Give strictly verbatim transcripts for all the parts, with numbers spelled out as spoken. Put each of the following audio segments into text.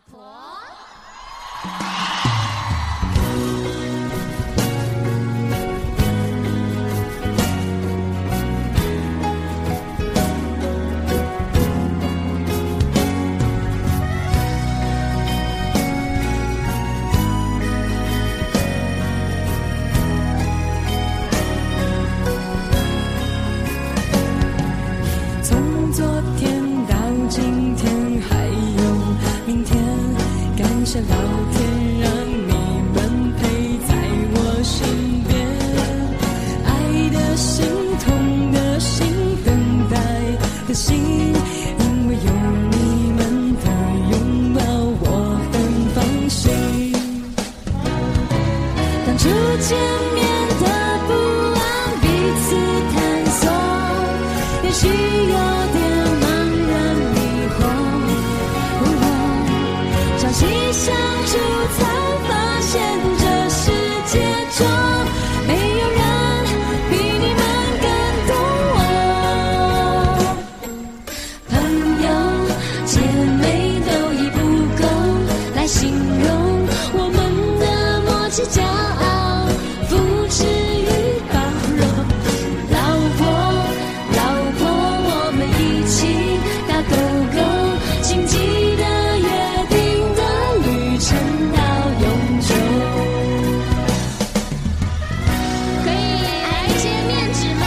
婆。 从昨天到今天还有明天，感谢老天让你们陪在我身边，爱的心，痛的心，等待的心，因为有你们的拥抱我很放心。当初见面的不安，彼此探索，也许有点茫然迷惑，朝夕相处才发现这世界中没有人比你们更懂我。朋友姐妹都已不够来形容我们的默契骄傲，扶持与包容。老婆老婆我们一起打勾勾，谨记的约定的旅程到永久。 可以来一些面纸吗？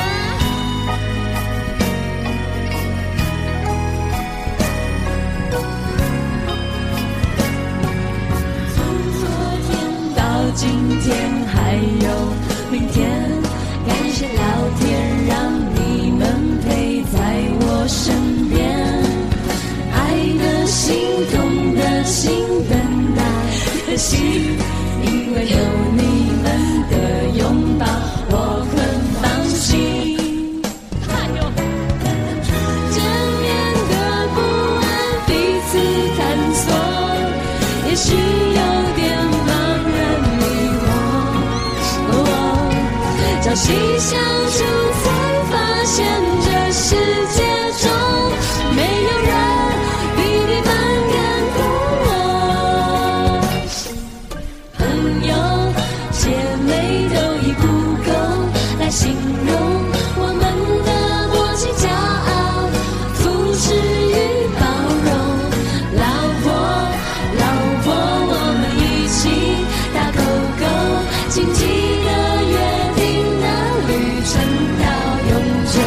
昨天到今天还有明天，感谢老天让你们陪在我身边，爱的心，痛的心，等待的心，因为有你们的拥抱我很放心。见面的不安，彼此探索，也许有点茫然迷惑，朝夕相处才发现这世界中没有人比你们更懂我。朋友姐妹都已不够来形容我们的默契骄傲，扶持与包容。老婆老婆我们一起打勾勾，谨记的约定的旅程到永久。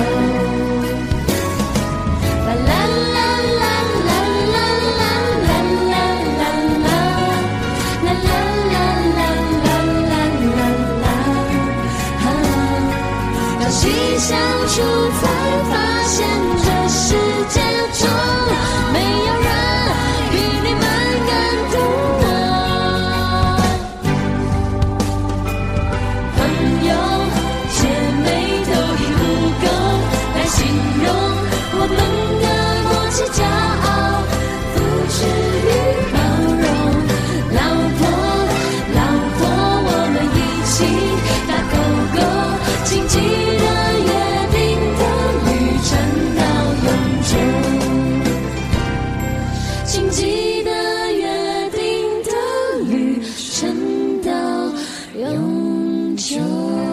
啦啦啦啦啦啦啦啦啦啦啦啦啦啦啦啦啦，朝夕相处才发现这世界中没有人比你们更懂我。朋友姐妹都已不够来形容我们的默契骄傲，扶持与包容。老婆老婆我们一起打勾勾，谨记的约定的旅程到永久，谨记的约定的旅程到永久。